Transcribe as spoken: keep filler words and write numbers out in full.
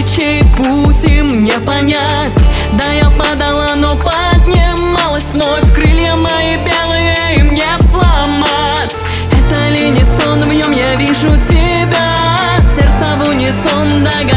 чей путь им не понять. Да, я падала, но поднималась вновь. Крылья мои белые им не сломать. Это ли не сон, в нем я вижу тебя. Сердце в унисон догадывается.